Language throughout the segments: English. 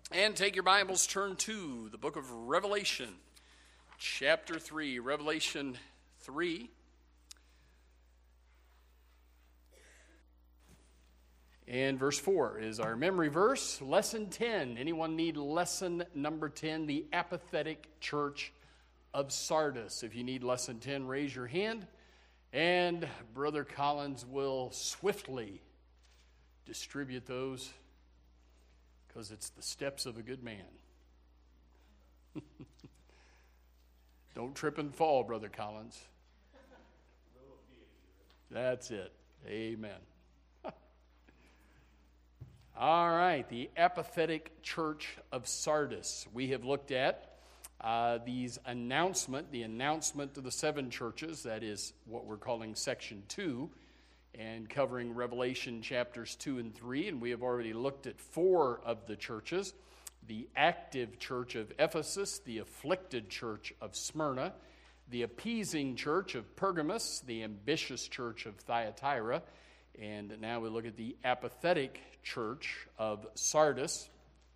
And take your Bibles, turn to the book of Revelation, chapter 3. Revelation 3. And verse 4 is our memory verse. Lesson 10. Anyone need lesson number 10? The apathetic church of Sardis. If you need lesson 10, raise your hand. And Brother Collins will swiftly distribute those, because it's the steps of a good man. Don't trip and fall, Brother Collins. That's it. Amen. All right, the apathetic church of Sardis. We have looked at the announcement to the seven churches. That is what we're calling section 2, and covering Revelation chapters 2 and 3. And we have already looked at 4 of the churches: the active church of Ephesus, the afflicted church of Smyrna, the appeasing church of Pergamos, the ambitious church of Thyatira, and now we look at the apathetic church of Sardis.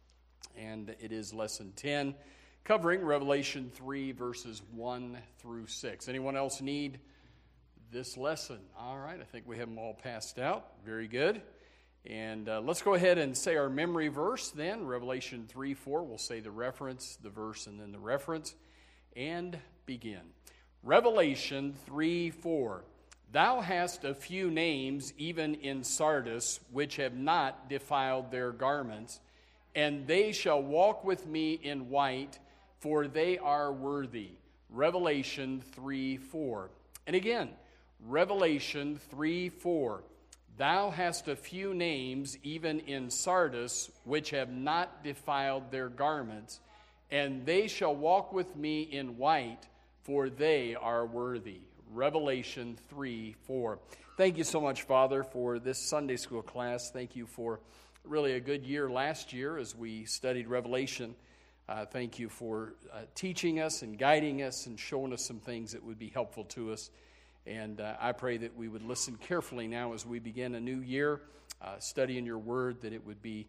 And it is lesson 10, covering Revelation 3, verses 1 through 6. Anyone else need this lesson? All right, I think we have them all passed out. Very good. And let's go ahead and say our memory verse then. Revelation 3:4. We'll say the reference, the verse, and then the reference, and begin. Revelation 3:4. Thou hast a few names even in Sardis, which have not defiled their garments, and they shall walk with me in white, for they are worthy. Revelation 3:4. And again, Revelation 3:4. Thou hast a few names even in Sardis, which have not defiled their garments, and they shall walk with me in white, for they are worthy. Revelation 3:4. Thank you so much, Father, for this Sunday school class. Thank you for really a good year last year as we studied Revelation. Thank you for teaching us and guiding us and showing us some things that would be helpful to us. And I pray that we would listen carefully now as we begin a new year, studying your word, that it would be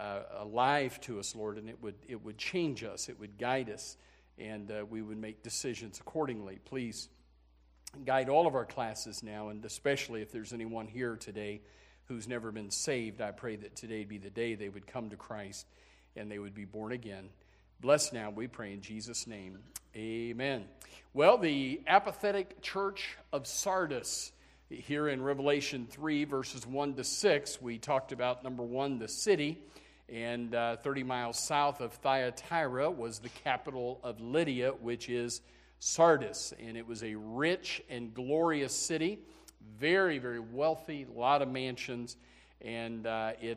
alive to us, Lord, and it would change us, it would guide us, and we would make decisions accordingly. Please guide all of our classes now, and especially if there's anyone here today who's never been saved, I pray that today be the day they would come to Christ and they would be born again. Bless now, we pray in Jesus' name. Amen. Well, the apathetic church of Sardis, here in Revelation 3, verses 1 to 6, we talked about, number 1, the city, and 30 miles south of Thyatira was the capital of Lydia, which is Sardis. And it was a rich and glorious city, very, very wealthy, a lot of mansions, and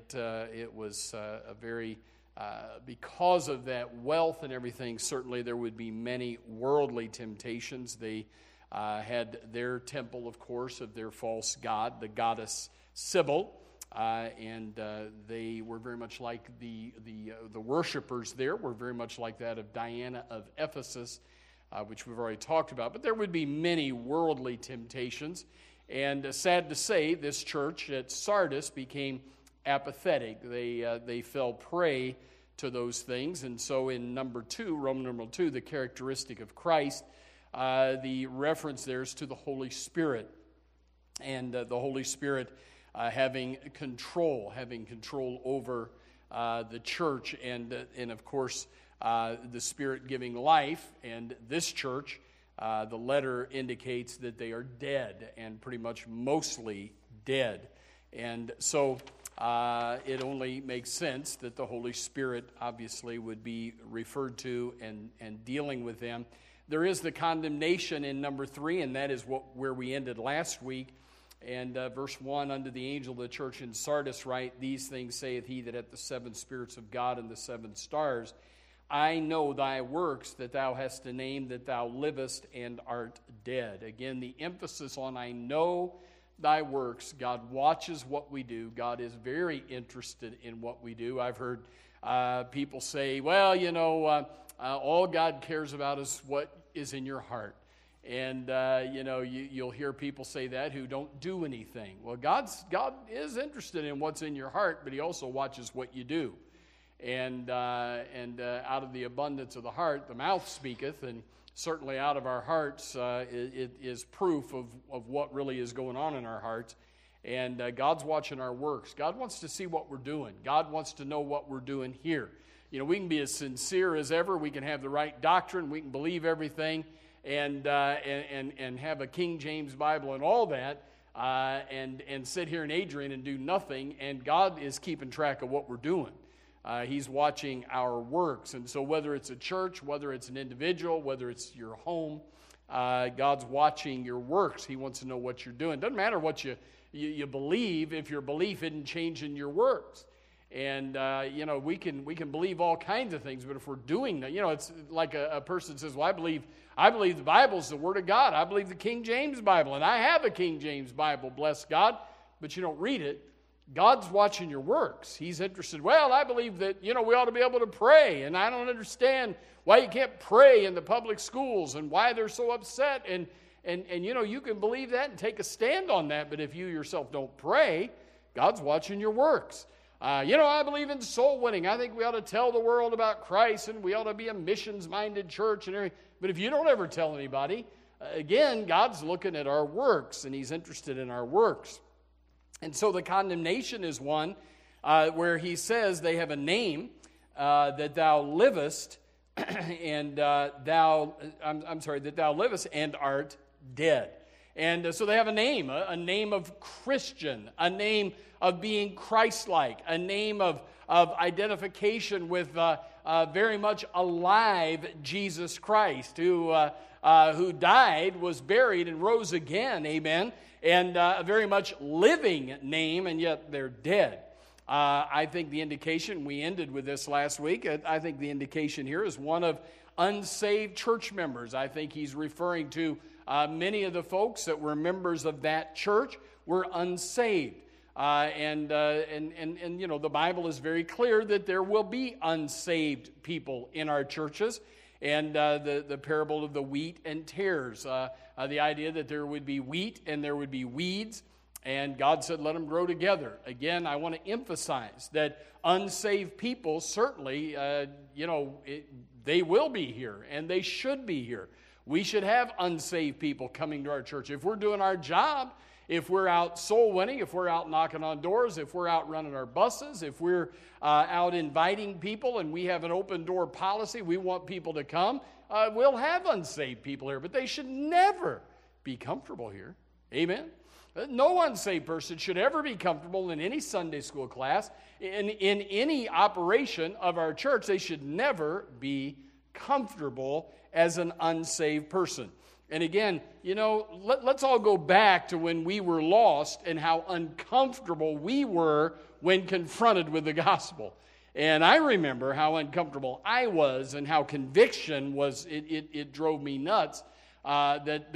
it was a very... because of that wealth and everything, certainly there would be many worldly temptations. They had their temple, of course, of their false god, the goddess Sybil, and they were very much like the worshipers there were very much like that of Diana of Ephesus, which we've already talked about. But there would be many worldly temptations, and sad to say, this church at Sardis became apathetic. They fell prey to those things. And so in number 2, Roman numeral 2, the characteristic of Christ, the reference there is to the Holy Spirit. And the Holy Spirit having control over the church, and of course the Spirit giving life. And this church, the letter indicates that they are dead, and pretty much mostly dead. And so it only makes sense that the Holy Spirit obviously would be referred to and dealing with them. There is the condemnation in number 3, and that is where we ended last week. And verse 1, unto the angel of the church in Sardis write, these things saith he that hath the 7 spirits of God and the 7 stars. I know thy works, that thou hast a name, that thou livest and art dead. Again, the emphasis on I know thy works. God watches what we do. God is very interested in what we do. I've heard people say, well, all God cares about is what is in your heart. And, you'll hear people say that who don't do anything. Well, God is interested in what's in your heart, but he also watches what you do. And out of the abundance of the heart, the mouth speaketh, and certainly out of our hearts it is proof of what really is going on in our hearts. And God's watching our works. God wants to see what we're doing. God wants to know what we're doing here. You know, we can be as sincere as ever. We can have the right doctrine. We can believe everything, and have a King James Bible and all that, and sit here in Adrian and do nothing. And God is keeping track of what we're doing. He's watching our works. And so whether it's a church, whether it's an individual, whether it's your home, God's watching your works. He wants to know what you're doing. Doesn't matter what you believe if your belief isn't changing your works. And, we can believe all kinds of things, but if we're doing that, it's like a person says, well, I believe the Bible's the Word of God. I believe the King James Bible, and I have a King James Bible, bless God, but you don't read it. God's watching your works. He's interested. Well, I believe that, we ought to be able to pray, and I don't understand why you can't pray in the public schools and why they're so upset. And you can believe that and take a stand on that, but if you yourself don't pray, God's watching your works. I believe in soul winning. I think we ought to tell the world about Christ, and we ought to be a missions-minded church and everything. But if you don't ever tell anybody, again, God's looking at our works, and He's interested in our works. And so the condemnation is one where he says they have a name that thou livest, and that thou livest and art dead. And so they have a name of Christian, a name of being Christ-like, a name of identification with very much alive Jesus Christ, who died, was buried, and rose again, amen, and a very much living name, and yet they're dead. I think the indication, we ended with this last week, I think the indication here is one of unsaved church members. I think he's referring to many of the folks that were members of that church were unsaved. The Bible is very clear that there will be unsaved people in our churches. And the parable of the wheat and tares, the idea that there would be wheat and there would be weeds, and God said, let them grow together. Again, I want to emphasize that unsaved people, certainly, they will be here, and they should be here. We should have unsaved people coming to our church. If we're doing our job, if we're out soul winning, if we're out knocking on doors, if we're out running our buses, if we're out inviting people and we have an open door policy, we want people to come, we'll have unsaved people here, but they should never be comfortable here. Amen? No unsaved person should ever be comfortable in any Sunday school class, in any operation of our church. They should never be comfortable as an unsaved person. And again, let's all go back to when we were lost and how uncomfortable we were when confronted with the gospel. And I remember how uncomfortable I was and how conviction was, it drove me nuts that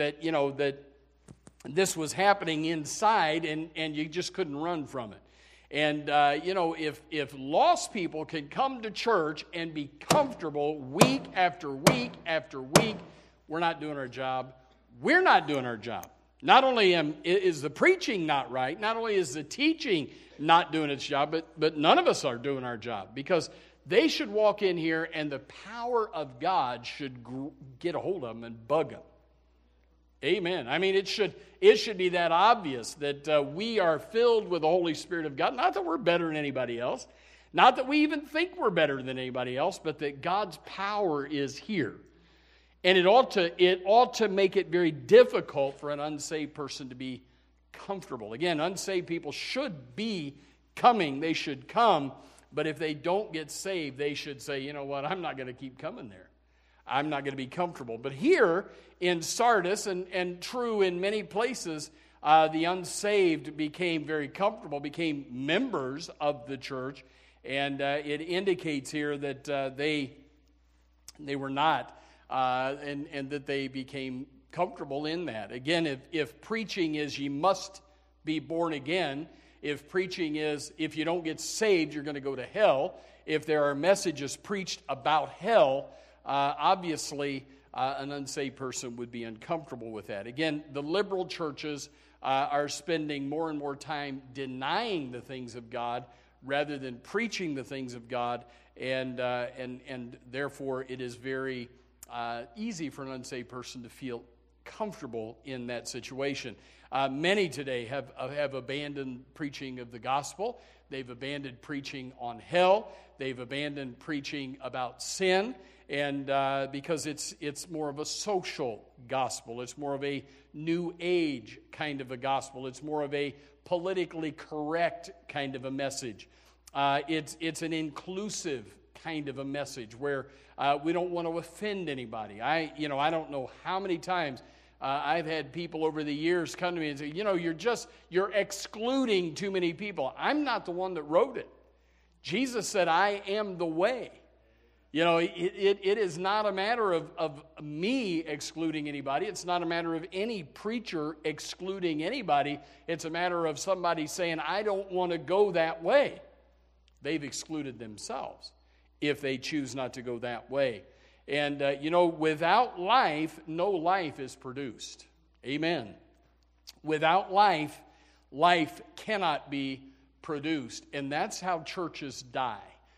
this was happening inside and you just couldn't run from it. And, if lost people can come to church and be comfortable week after week after week, we're not doing our job. We're not doing our job. Not only is the preaching not right, not only is the teaching not doing its job, but none of us are doing our job, because they should walk in here and the power of God should get a hold of them and bug them. Amen. I mean, it should be that obvious that we are filled with the Holy Spirit of God. Not that we're better than anybody else. Not that we even think we're better than anybody else, but that God's power is here. And it ought to make it very difficult for an unsaved person to be comfortable. Again, unsaved people should be coming. They should come. But if they don't get saved, they should say, you know what, I'm not going to keep coming there. I'm not going to be comfortable. But here in Sardis, and true in many places, the unsaved became very comfortable, became members of the church. And it indicates here that they were not. And that they became comfortable in that. Again, if preaching is ye must be born again, if preaching is if you don't get saved, you're going to go to hell, if there are messages preached about hell, obviously an unsaved person would be uncomfortable with that. Again, the liberal churches are spending more and more time denying the things of God rather than preaching the things of God. and therefore it is very easy for an unsaved person to feel comfortable in that situation. Many today have abandoned preaching of the gospel. They've abandoned preaching on hell. They've abandoned preaching about sin, and because it's more of a social gospel. It's more of a new age kind of a gospel. It's more of a politically correct kind of a message. It's an inclusive kind of a message where we don't want to offend anybody. I don't know how many times I've had people over the years come to me and say, you're excluding too many people. I'm not the one that wrote it. Jesus said, I am the way. It is not a matter of me excluding anybody. It's not a matter of any preacher excluding anybody. It's a matter of somebody saying, I don't want to go that way. They've excluded themselves if they choose not to go that way. And, without life, no life is produced. Amen. Without life, life cannot be produced. And that's how churches die.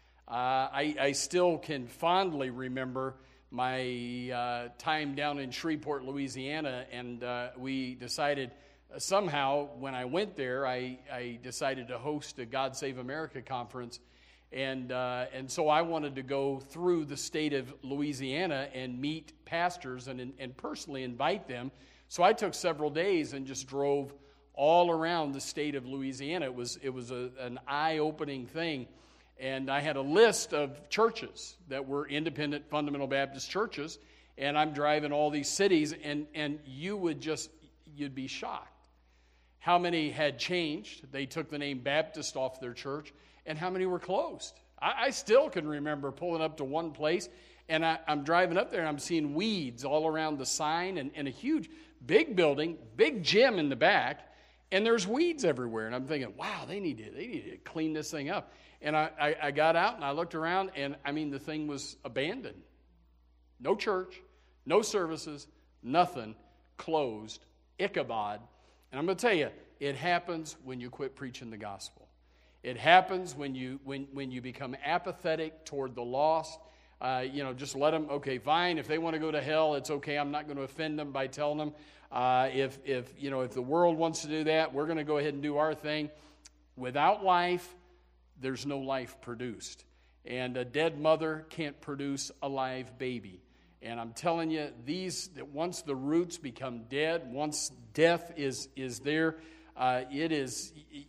I still can fondly remember my time down in Shreveport, Louisiana, and we decided somehow when I went there, I decided to host a God Save America conference. And so I wanted to go through the state of Louisiana and meet pastors and personally invite them. So I took several days and just drove all around the state of Louisiana. It was an eye-opening thing. And I had a list of churches that were independent fundamental Baptist churches. And I'm driving all these cities, and you'd be shocked how many had changed. They took the name Baptist off their church. And how many were closed? I still can remember pulling up to one place, and I'm driving up there, and I'm seeing weeds all around the sign, and a huge, big building, big gym in the back, and there's weeds everywhere. And I'm thinking, wow, they need to clean this thing up. And I got out, and I looked around, and, the thing was abandoned. No church, no services, nothing, closed, Ichabod. And I'm going to tell you, it happens when you quit preaching the gospel. It happens when you become apathetic toward the lost. Just let them, okay, fine. If they want to go to hell, it's okay. I'm not going to offend them by telling them. If the world wants to do that, we're going to go ahead and do our thing. Without life, there's no life produced. And a dead mother can't produce a live baby. And I'm telling you, that once the roots become dead, once death is there, it is,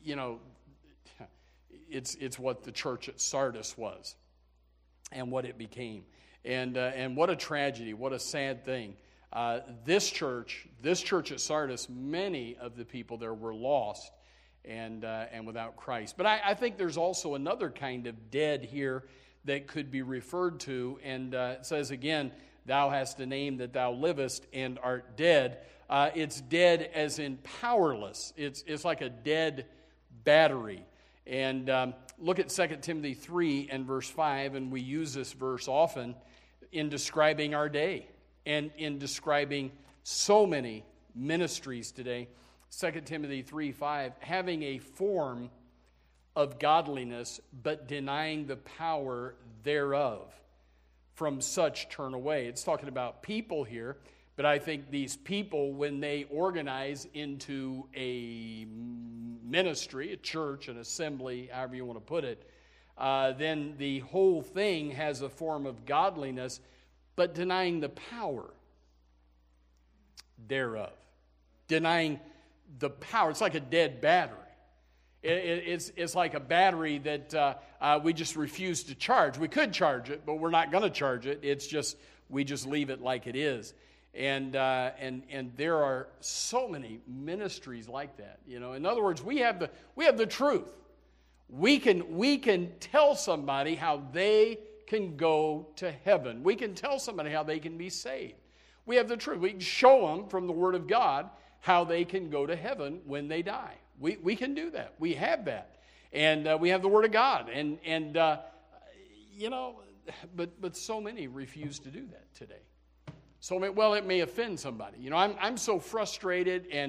it's what the church at Sardis was and what it became. And what a tragedy, what a sad thing. This church at Sardis, many of the people there were lost and without Christ. But I think there's also another kind of dead here that could be referred to. And it says again, thou hast a name that thou livest and art dead. It's dead as in powerless. It's like a dead battery. And look at 2 Timothy 3 and verse 5, and we use this verse often in describing our day and in describing so many ministries today. 2 Timothy 3:5, having a form of godliness, but denying the power thereof. From such turn away. It's talking about people here, but I think these people, when they organize into a ministry, a church, an assembly, however you want to put it, then the whole thing has a form of godliness, but denying the power thereof. Denying the power. It's like a dead battery. It's like a battery that we just refuse to charge. We could charge it, but we're not going to charge it. It's just, we just leave it like it is. And there are so many ministries like that. In other words, we have the truth. We can tell somebody how they can go to heaven. We can tell somebody how they can be saved. We have the truth. We can show them from the Word of God how they can go to heaven when they die. We can do that. We have that. And we have the Word of God. But so many refuse to do that today. So, it may offend somebody. I'm so frustrated and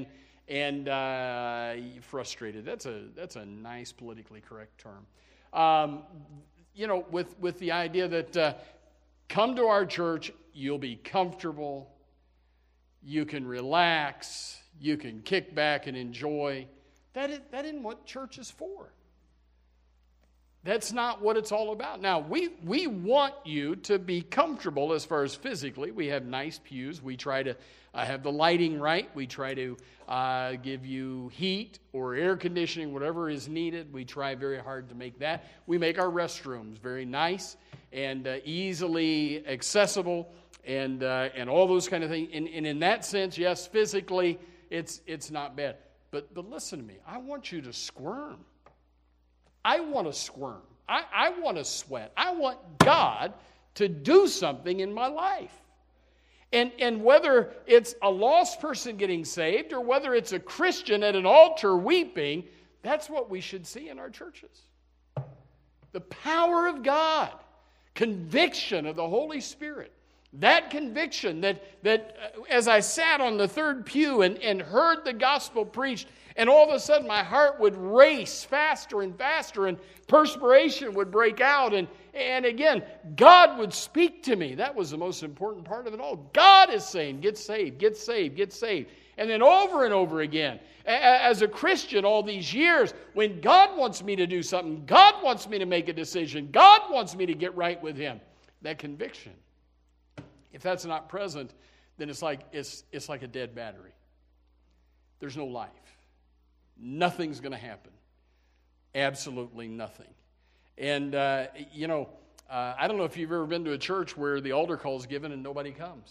frustrated. That's a nice politically correct term. with the idea that come to our church, you'll be comfortable, you can relax, you can kick back and enjoy. That isn't what church is for. That's not what it's all about. Now, we want you to be comfortable as far as physically. We have nice pews. We try to have the lighting right. We try to give you heat or air conditioning, whatever is needed. We try very hard to make that. We make our restrooms very nice and easily accessible and all those kind of things. And in that sense, yes, physically, it's not bad. But listen to me. I want you to squirm. I want to squirm. I want to sweat. I want God to do something in my life. And whether it's a lost person getting saved or whether it's a Christian at an altar weeping, that's what we should see in our churches. The power of God, conviction of the Holy Spirit. That conviction that as I sat on the third pew and heard the gospel preached, and all of a sudden my heart would race faster and faster, and perspiration would break out, and again, God would speak to me. That was the most important part of it all. God is saying, get saved, get saved, get saved. And then over and over again, as a Christian all these years, when God wants me to do something, God wants me to make a decision, God wants me to get right with Him, that conviction. If that's not present, then it's like a dead battery. There's no life. Nothing's going to happen. Absolutely nothing. And, I don't know if you've ever been to a church where the altar call is given and nobody comes.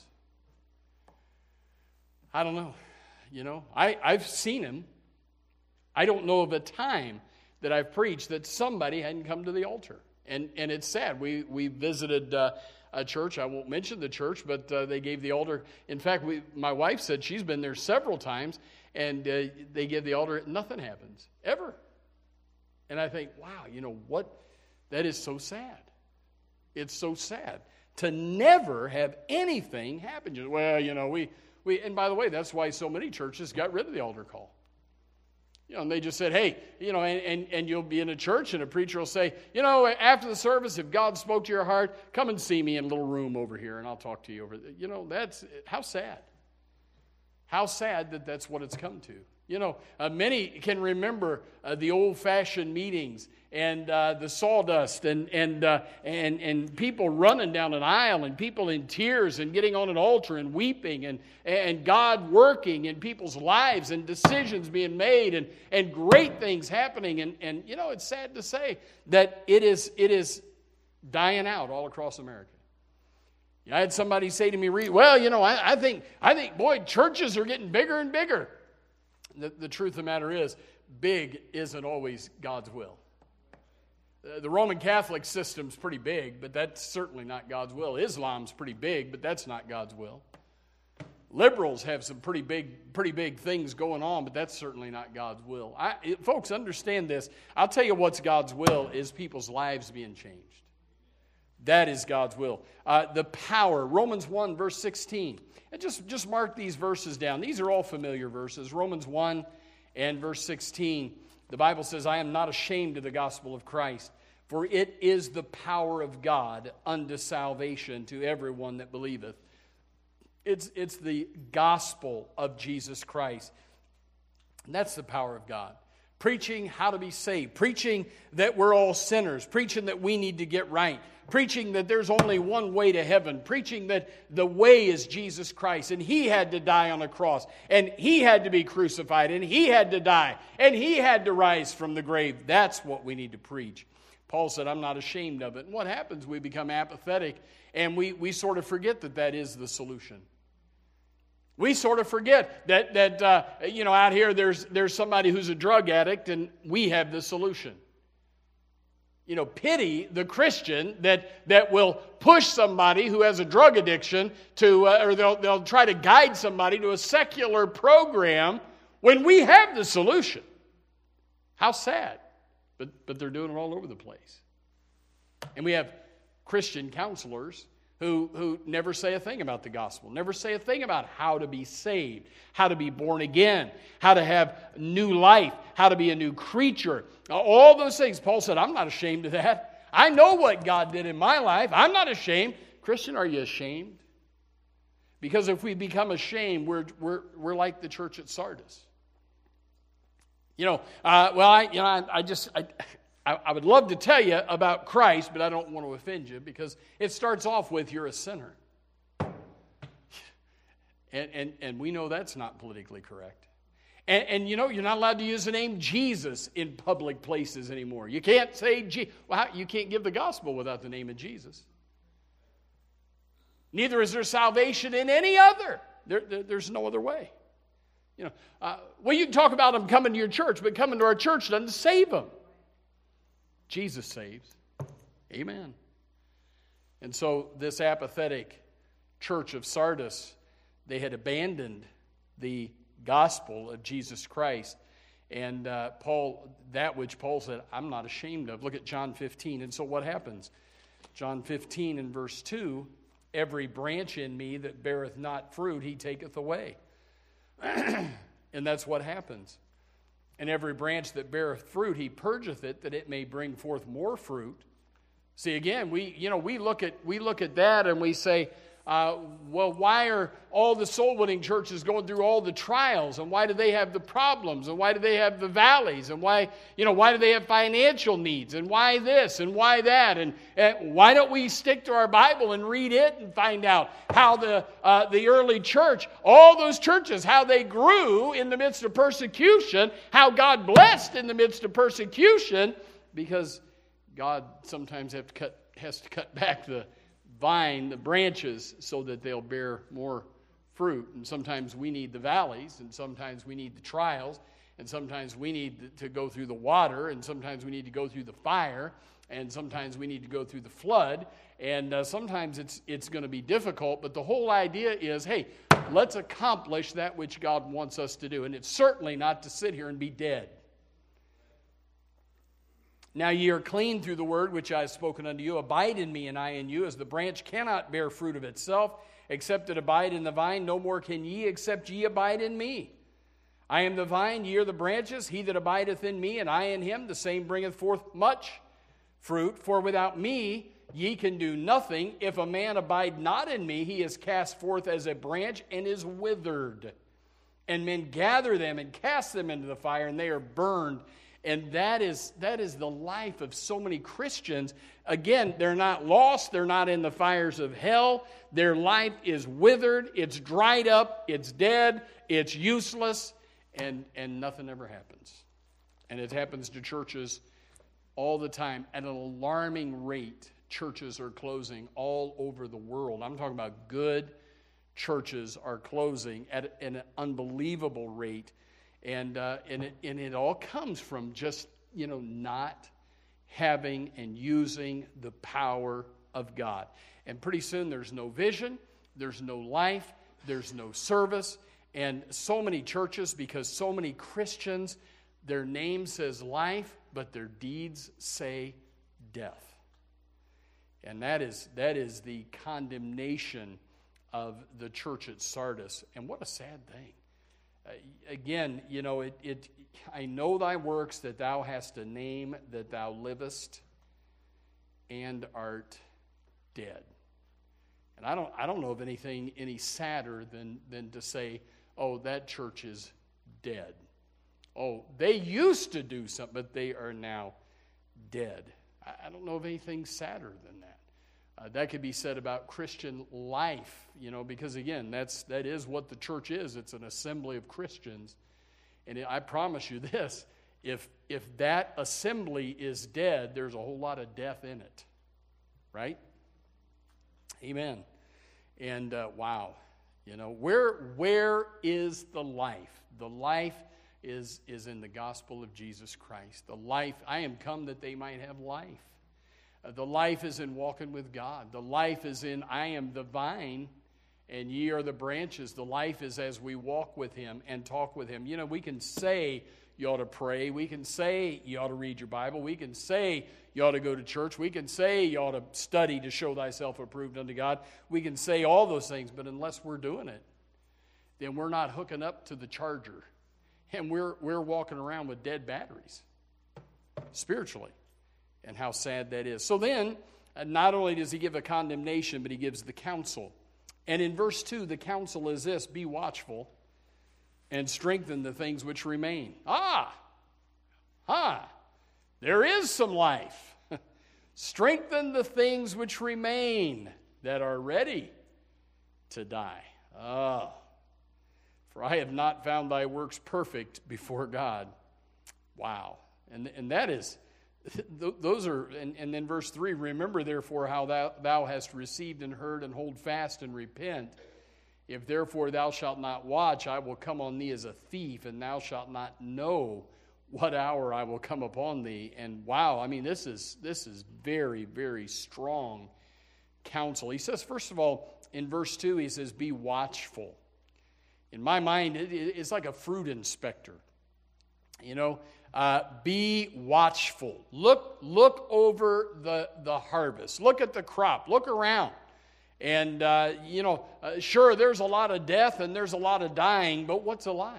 I don't know. I've seen him. I don't know of a time that I've preached that somebody hadn't come to the altar. And it's sad. We visited a church. I won't mention the church, but they gave the altar. In fact, my wife said she's been there several times, and they give the altar. Nothing happens, ever. And I think, wow, what? That is so sad. It's so sad to never have anything happen. Well, we and by the way, that's why so many churches got rid of the altar call. And they just said, hey, and you'll be in a church and a preacher will say, after the service, if God spoke to your heart, come and see me in a little room over here and I'll talk to you over there. That's, how sad. How sad that that's what it's come to. Many can remember the old-fashioned meetings and the sawdust and people running down an aisle and people in tears and getting on an altar and weeping and God working in people's lives and decisions being made and great things happening. And it's sad to say that it is dying out all across America. I had somebody say to me, I think, boy, churches are getting bigger and bigger. The truth of the matter is, big isn't always God's will. The Roman Catholic system's pretty big, but that's certainly not God's will. Islam's pretty big, but that's not God's will. Liberals have some pretty big things going on, but that's certainly not God's will. Folks, understand this. I'll tell you what's God's will is people's lives being changed. That is God's will. The power, Romans 1, verse 16. And just mark these verses down. These are all familiar verses. Romans 1 and verse 16. The Bible says, I am not ashamed of the gospel of Christ, for it is the power of God unto salvation to everyone that believeth. It's the gospel of Jesus Christ. And that's the power of God. Preaching how to be saved. Preaching that we're all sinners. Preaching that we need to get right. Preaching that there's only one way to heaven. Preaching that the way is Jesus Christ. And He had to die on a cross. And He had to be crucified. And He had to die. And He had to rise from the grave. That's what we need to preach. Paul said, I'm not ashamed of it. And what happens? We become apathetic. And we sort of forget that is the solution. We sort of forget that out here there's somebody who's a drug addict and we have the solution. Pity the Christian that will push somebody who has a drug addiction to, or they'll try to guide somebody to a secular program when we have the solution. How sad. But they're doing it all over the place. And we have Christian counselors who never say a thing about the gospel, never say a thing about how to be saved, how to be born again, how to have new life, how to be a new creature. All those things. Paul said, I'm not ashamed of that. I know what God did in my life. I'm not ashamed. Christian, are you ashamed? Because if we become ashamed, we're like the church at Sardis. I would love to tell you about Christ, but I don't want to offend you because it starts off with you're a sinner. And we know that's not politically correct. And you're not allowed to use the name Jesus in public places anymore. You can't say you can't give the gospel without the name of Jesus. Neither is there salvation in any other. There's no other way. You can talk about them coming to your church, but coming to our church doesn't save them. Jesus saves. Amen. And so this apathetic church of Sardis, they had abandoned the gospel of Jesus Christ. And that which Paul said, I'm not ashamed of. Look at John 15. And so what happens? John 15 and verse 2, every branch in me that beareth not fruit, he taketh away. And that's what happens. And every branch that beareth fruit, he purgeth it, that it may bring forth more fruit. See, again, we look at that and we say, why are all the soul-winning churches going through all the trials? And why do they have the problems? And why do they have the valleys? And why do they have financial needs? And why this? And why that? And why don't we stick to our Bible and read it and find out how the early church, all those churches, how they grew in the midst of persecution, how God blessed in the midst of persecution, because God sometimes has to cut back the vine, the branches, so that they'll bear more fruit. And sometimes we need the valleys, and sometimes we need the trials, and sometimes we need to go through the water, and sometimes we need to go through the fire, and sometimes we need to go through the flood, and sometimes it's going to be difficult, but the whole idea is, hey, let's accomplish that which God wants us to do, and it's certainly not to sit here and be dead. Now ye are clean through the word which I have spoken unto you. Abide in me, and I in you. As the branch cannot bear fruit of itself, except it abide in the vine, no more can ye, except ye abide in me. I am the vine, ye are the branches. He that abideth in me, and I in him, the same bringeth forth much fruit. For without me ye can do nothing. If a man abide not in me, he is cast forth as a branch and is withered. And men gather them and cast them into the fire, and they are burned. And that is the life of so many Christians. Again, they're not lost. They're not in the fires of hell. Their life is withered. It's dried up. It's dead. It's useless. And nothing ever happens. And it happens to churches all the time. At an alarming rate, churches are closing all over the world. I'm talking about good churches are closing at an unbelievable rate. And it all comes from just, not having and using the power of God. And pretty soon there's no vision, there's no life, there's no service. And so many churches, because so many Christians, their name says life, but their deeds say death. And that is the condemnation of the church at Sardis. And what a sad thing. Again, I know thy works, that thou hast a name, that thou livest and art dead. And I don't know of anything any sadder than to say, oh, that church is dead. Oh, they used to do something, but they are now dead. I don't know of anything sadder than that. That could be said about Christian life, because again, that is what the church is. It's an assembly of Christians. And I promise you this, if that assembly is dead, there's a whole lot of death in it. Right? Amen. And wow, where is the life? The life is in the gospel of Jesus Christ. The life, I am come that they might have life. The life is in walking with God. The life is in, I am the vine, and ye are the branches. The life is as we walk with Him and talk with Him. We can say you ought to pray. We can say you ought to read your Bible. We can say you ought to go to church. We can say you ought to study to show thyself approved unto God. We can say all those things, but unless we're doing it, then we're not hooking up to the charger. And we're walking around with dead batteries, spiritually. And how sad that is. So then, not only does he give a condemnation, but he gives the counsel. And in verse 2, the counsel is this: be watchful and strengthen the things which remain. There is some life. Strengthen the things which remain that are ready to die. For I have not found thy works perfect before God. Wow. And that is, those are, and then verse 3, remember therefore how thou hast received and heard, and hold fast and repent. If therefore thou shalt not watch, I will come on thee as a thief, and thou shalt not know what hour I will come upon thee. And wow, I mean, this is very, very strong counsel. He says, first of all, in verse 2, he says, be watchful. In my mind, it's like a fruit inspector. Be watchful. Look over the harvest. Look at the crop. Look around. And, sure, there's a lot of death and there's a lot of dying, but what's alive?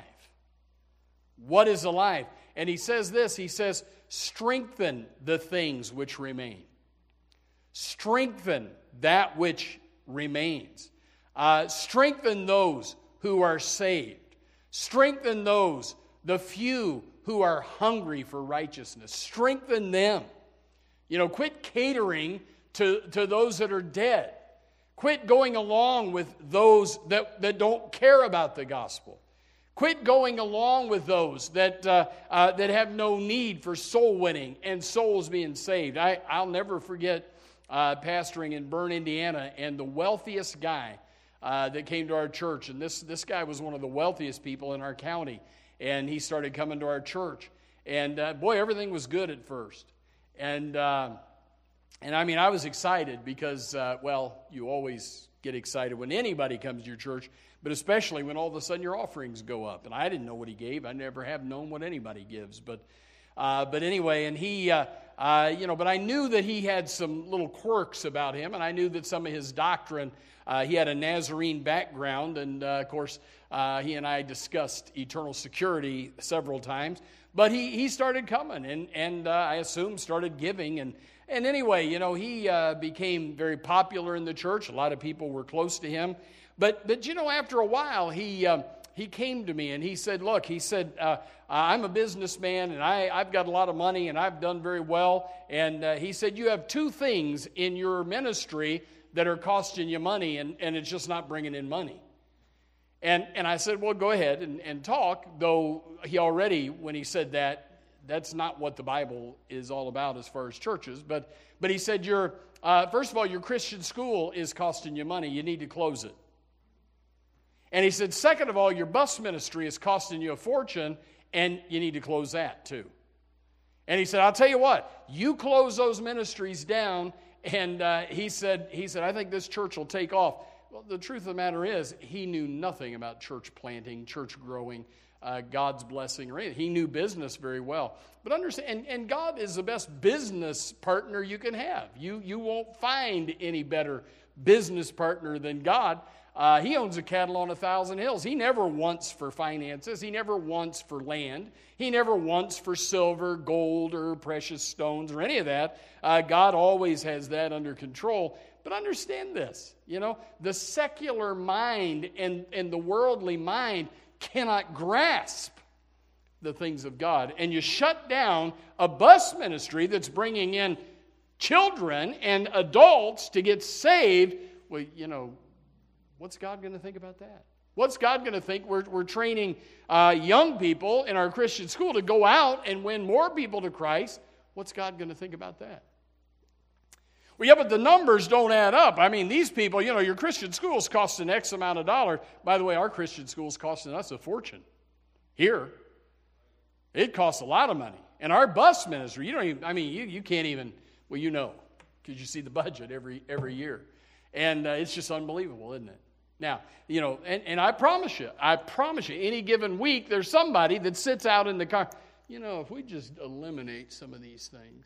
What is alive? And he says this, he says, strengthen the things which remain. Strengthen that which remains. Strengthen those who are saved. Strengthen those, the few who are hungry for righteousness. Strengthen them. Quit catering to those that are dead. Quit going along with those that don't care about the gospel. Quit going along with those that have no need for soul winning and souls being saved. I'll never forget pastoring in Bern, Indiana, and the wealthiest guy that came to our church. And this guy was one of the wealthiest people in our county. And he started coming to our church. And boy, everything was good at first. And I mean, I was excited because, you always get excited when anybody comes to your church, but especially when all of a sudden your offerings go up. And I didn't know what he gave. I never have known what anybody gives. But anyway, and he, but I knew that he had some little quirks about him, and I knew that some of his doctrine, he had a Nazarene background, and of course, he and I discussed eternal security several times. But he started coming, and I assume started giving, and anyway, he became very popular in the church. A lot of people were close to him. But after a while, he came to me and he said, look, I'm a businessman and I've got a lot of money and I've done very well. And he said, you have two things in your ministry that are costing you money and it's just not bringing in money. And I said, well, go ahead and talk, though he already, when he said that, that's not what the Bible is all about as far as churches. But he said, first of all, your Christian school is costing you money. You need to close it. And he said, second of all, your bus ministry is costing you a fortune, and you need to close that too. And he said, I'll tell you what, you close those ministries down, and he said, I think this church will take off. Well, the truth of the matter is, he knew nothing about church planting, church growing, God's blessing, or anything. He knew business very well. But understand, and God is the best business partner you can have. You won't find any better business partner than God. He owns a cattle on 1,000 hills. He never wants for finances. He never wants for land. He never wants for silver, gold, or precious stones, or any of that. God always has that under control. But understand this, the secular mind and the worldly mind cannot grasp the things of God. And you shut down a bus ministry that's bringing in children and adults to get saved. Well, what's God going to think about that? What's God going to think? We're training young people in our Christian school to go out and win more people to Christ. What's God going to think about that? Well, yeah, but the numbers don't add up. I mean, these people, your Christian school's costing X amount of dollars. By the way, our Christian school's costing us a fortune. Here, it costs a lot of money. And our bus ministry, you can't even, because you see the budget every year. And it's just unbelievable, isn't it? Now, and I promise you, any given week, there's somebody that sits out in the car. If we just eliminate some of these things.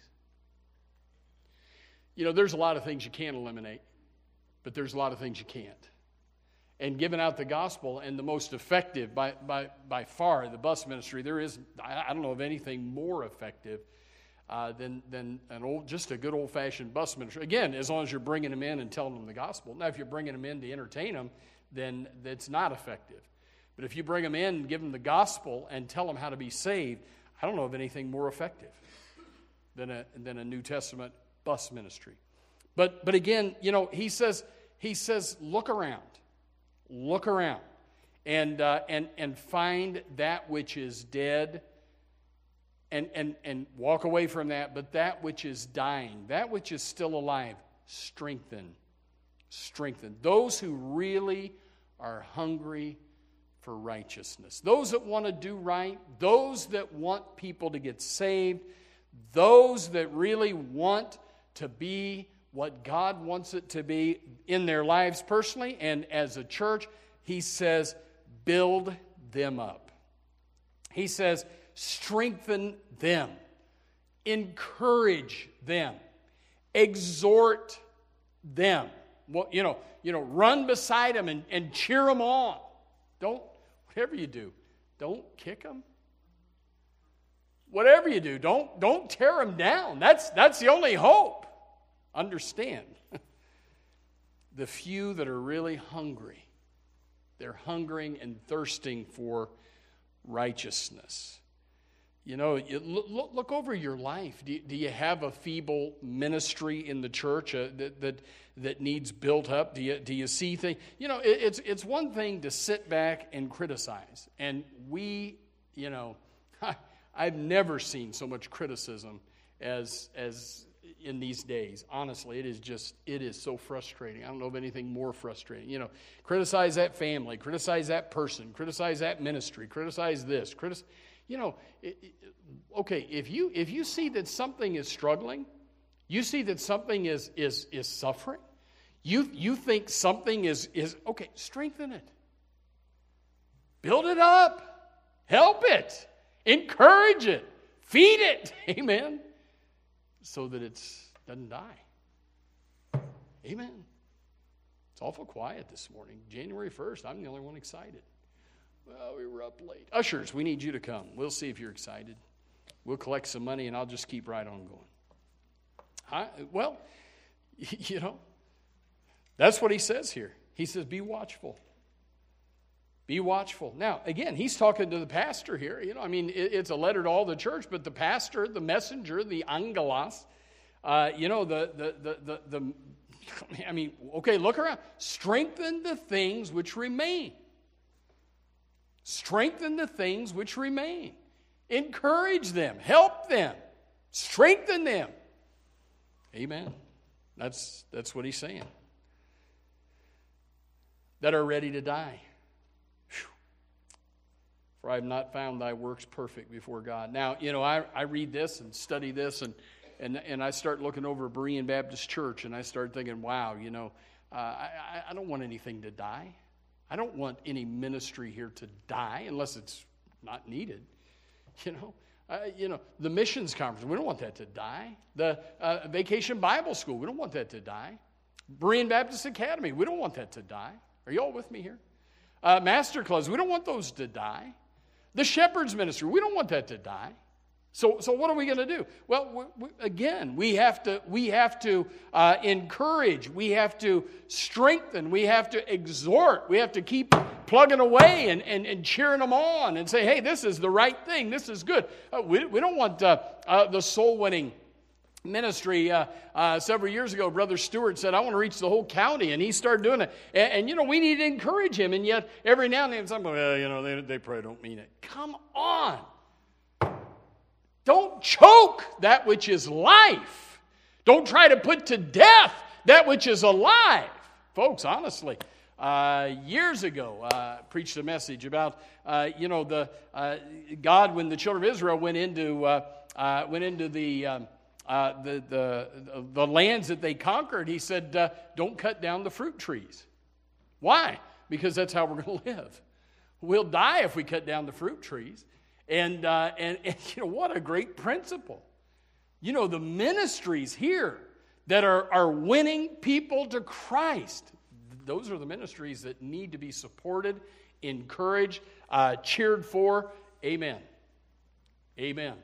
There's a lot of things you can't eliminate, but there's a lot of things you can't. And giving out the gospel, and the most effective, by far, the bus ministry, I don't know of anything more effective than just a good old-fashioned bus ministry. Again, as long as you're bringing them in and telling them the gospel. Now, if you're bringing them in to entertain them, then it's not effective. But if you bring them in and give them the gospel and tell them how to be saved, I don't know of anything more effective than a New Testament bus ministry. But again, he says, look around, and find that which is dead, and walk away from that. But that which is dying, that which is still alive, strengthen. Those who really are hungry for righteousness, those that want to do right, those that want people to get saved, those that really want to be what God wants it to be in their lives personally and as a church, he says, build them up. He says, strengthen them, encourage them, exhort them. Well, run beside them and cheer them on. Whatever you do, don't kick them. Whatever you do, don't tear them down. That's the only hope. Understand, the few that are really hungry, they're hungering and thirsting for righteousness. Look over your life. Do you have a feeble ministry in the church that needs built up? Do you see things? It's one thing to sit back and criticize, and I've never seen so much criticism as in these days. Honestly, it is so frustrating. I don't know of anything more frustrating. Criticize that family, criticize that person, criticize that ministry, criticize this, okay, if you see that something is struggling, you see that something is suffering, you think something is okay, strengthen it. Build it up. Help it. Encourage it. Feed it. Amen. So that it doesn't die. Amen. It's awful quiet this morning. January 1st, I'm the only one excited. Well, we were up late. Ushers, we need you to come. We'll see if you're excited. We'll collect some money, and I'll just keep right on going. Well, that's what he says here. He says, be watchful. Be watchful. Now, again, he's talking to the pastor here. It's a letter to all the church, but the pastor, the messenger, the angelos, okay, look around. Strengthen the things which remain. Strengthen the things which remain. Encourage them. Help them. Strengthen them. Amen. That's what he's saying. That are ready to die. Whew. For I have not found thy works perfect before God. Now, I read this and study this, and I start looking over Berean Baptist Church, and I start thinking, wow, I don't want anything to die. I don't want any ministry here to die unless it's not needed. The missions conference, we don't want that to die. The Vacation Bible School, we don't want that to die. Berean Baptist Academy, we don't want that to die. Are you all with me here? Master Clubs, we don't want those to die. The Shepherd's Ministry, we don't want that to die. So what are we going to do? Well, we have to encourage, we have to strengthen, we have to exhort, we have to keep plugging away and cheering them on and say, hey, this is the right thing, this is good. We don't want the soul-winning ministry. Several years ago, Brother Stewart said, I want to reach the whole county, and he started doing it. And we need to encourage him, and yet every now and then somebody, they probably don't mean it. Come on. Don't choke that which is life. Don't try to put to death that which is alive. Folks, honestly, years ago, I preached a message about, God, when the children of Israel went into the lands that they conquered, he said, don't cut down the fruit trees. Why? Because that's how we're going to live. We'll die if we cut down the fruit trees. And what a great principle. The ministries here that are winning people to Christ, those are the ministries that need to be supported, encouraged, cheered for. Amen. Amen.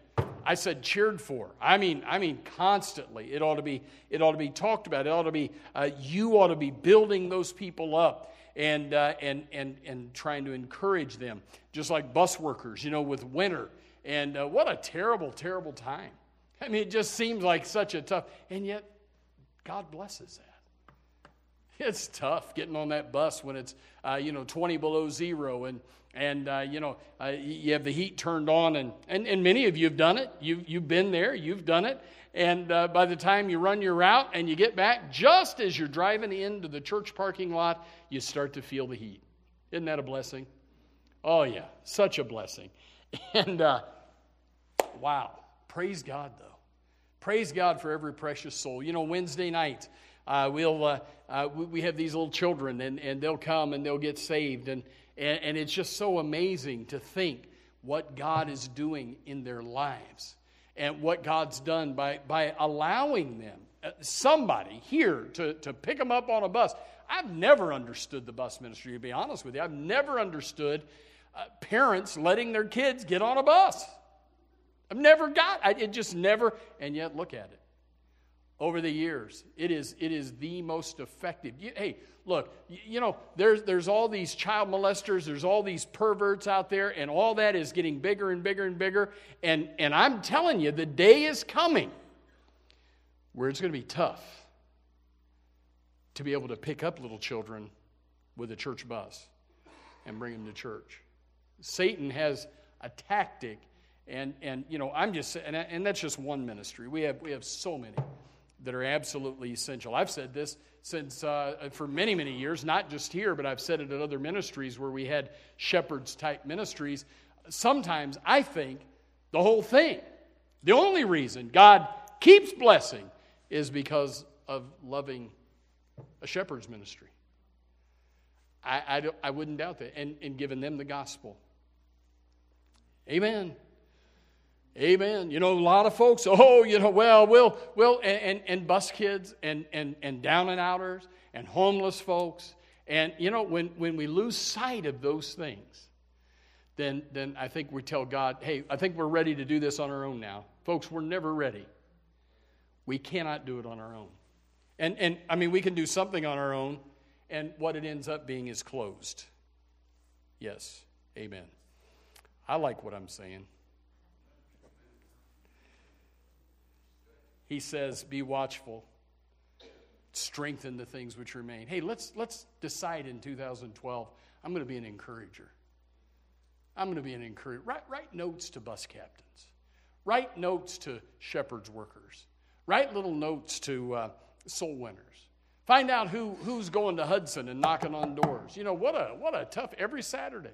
I said cheered for. I mean constantly. It ought to be talked about. It ought to be you ought to be building those people up and trying to encourage them, just like bus workers, with winter. And what a terrible, terrible time. I mean, it just seems like such a tough, and yet God blesses that. It's tough getting on that bus when it's 20 below zero and you have the heat turned on, and many of you have done it. You've been there. You've done it. And by the time you run your route and you get back, just as you're driving into the church parking lot, you start to feel the heat. Isn't that a blessing? Oh, yeah. Such a blessing. And wow. Praise God, though. Praise God for every precious soul. Wednesday night, we have these little children, and they'll come and they'll get saved. And it's just so amazing to think what God is doing in their lives and what God's done by allowing them, somebody here, to pick them up on a bus. I've never understood the bus ministry, to be honest with you. I've never understood parents letting their kids get on a bus. I've never it just never, and yet look at it. Over the years, it is the most effective. Hey, look, there's all these child molesters, there's all these perverts out there, and all that is getting bigger and bigger and bigger. And I'm telling you, the day is coming where it's going to be tough to be able to pick up little children with a church bus and bring them to church. Satan has a tactic, and I'm just saying, and that's just one ministry. We have so many that are absolutely essential. I've said this since for many, many years, not just here, but I've said it at other ministries where we had shepherds-type ministries. Sometimes I think the whole thing, the only reason God keeps blessing is because of loving a shepherd's ministry. I wouldn't doubt that, and giving them the gospel. Amen. Amen. A lot of folks, we'll, and bus kids and down and outers and homeless folks. And, when we lose sight of those things, then I think we tell God, hey, I think we're ready to do this on our own now. Folks, we're never ready. We cannot do it on our own. And I mean, we can do something on our own, and what it ends up being is closed. Yes. Amen. I like what I'm saying. He says, be watchful, strengthen the things which remain. Hey, let's decide in 2012, I'm going to be an encourager. I'm going to be an encourager. Write notes to bus captains. Write notes to shepherds workers. Write little notes to soul winners. Find out who's going to Hudson and knocking on doors. What a tough, every Saturday.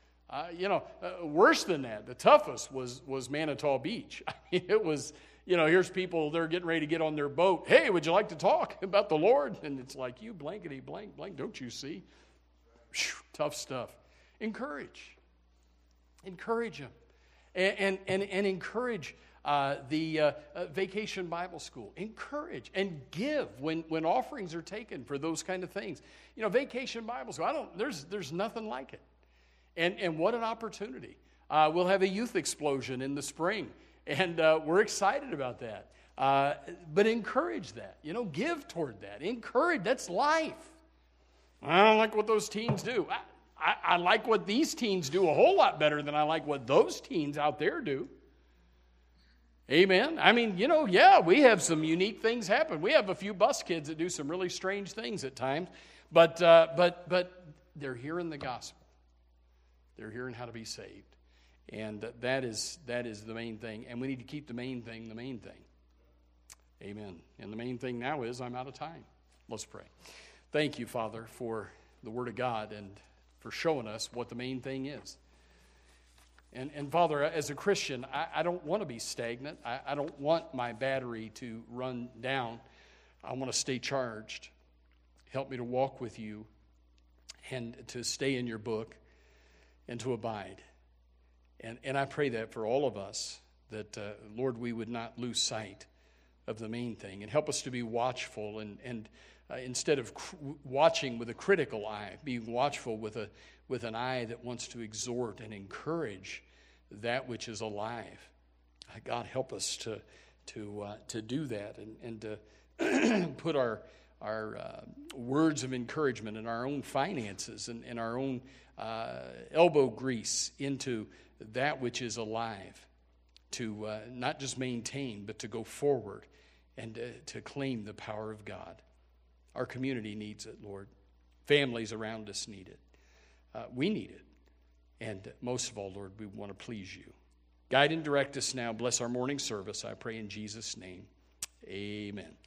Worse than that, the toughest was Manitou Beach. I mean, it was... here's people, they're getting ready to get on their boat. Hey, would you like to talk about the Lord? And it's like, you blankety blank, don't you see? Whew, tough stuff. Encourage them. And encourage the Vacation Bible School. Encourage and give when offerings are taken for those kind of things. Vacation Bible School, there's nothing like it. And what an opportunity. We'll have a youth explosion in the spring. And we're excited about that. But encourage that. Give toward that. Encourage. That's life. I don't like what those teens do. I like what these teens do a whole lot better than I like what those teens out there do. Amen. I mean, we have some unique things happen. We have a few bus kids that do some really strange things at times. But they're hearing the gospel. They're hearing how to be saved. And that is the main thing. And we need to keep the main thing. Amen. And the main thing now is I'm out of time. Let's pray. Thank you, Father, for the Word of God and for showing us what the main thing is. And Father, as a Christian, I don't want to be stagnant. I don't want my battery to run down. I want to stay charged. Help me to walk with you and to stay in your book and to abide. And I pray that for all of us, that, Lord, we would not lose sight of the main thing. And help us to be watchful and instead of watching with a critical eye, being watchful with an eye that wants to exhort and encourage that which is alive. God, help us to do that and to put our words of encouragement and our own finances and our own elbow grease into that which is alive, to not just maintain, but to go forward and to claim the power of God. Our community needs it, Lord. Families around us need it. We need it. And most of all, Lord, we want to please you. Guide and direct us now. Bless our morning service, I pray in Jesus' name. Amen.